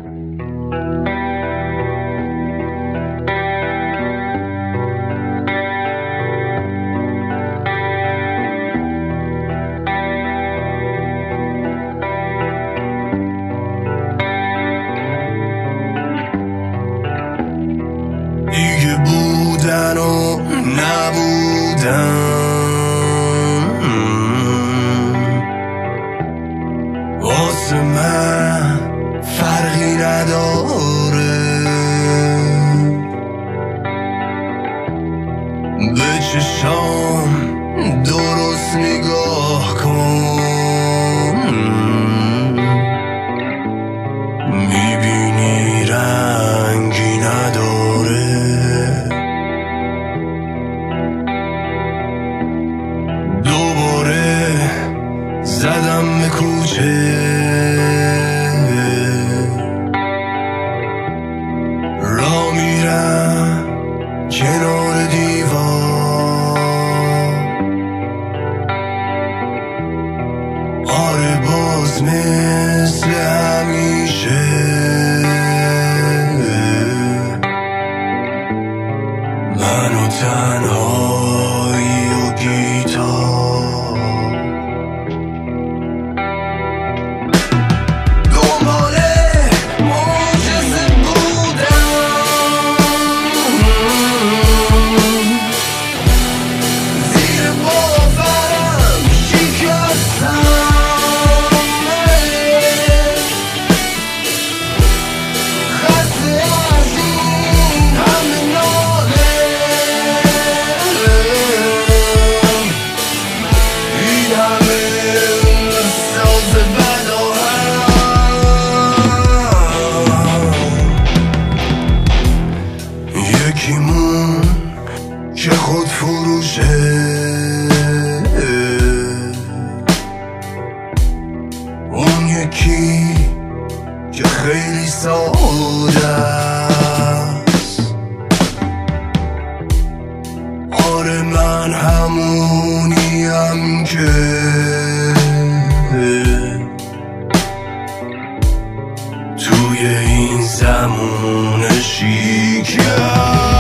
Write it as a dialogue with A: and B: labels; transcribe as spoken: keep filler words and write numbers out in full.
A: دیگه بودن و نبودن واسه من فرقی نداره، به چشام درست نگاه کن، میبینی رنگی نداره. دوباره زدم به کوچه، را میرم کنار دیوار، آره باز مثل همیشه من و تنهایی و گیتار، دنباله معجزه بودم، زیر باورم شکستم، خسته از این همه ناله، این همه ساز بد و یکیمون که خود فروشه، اون یکی که خیلی ساده است، آره من همونیم که توی این زمان شیکم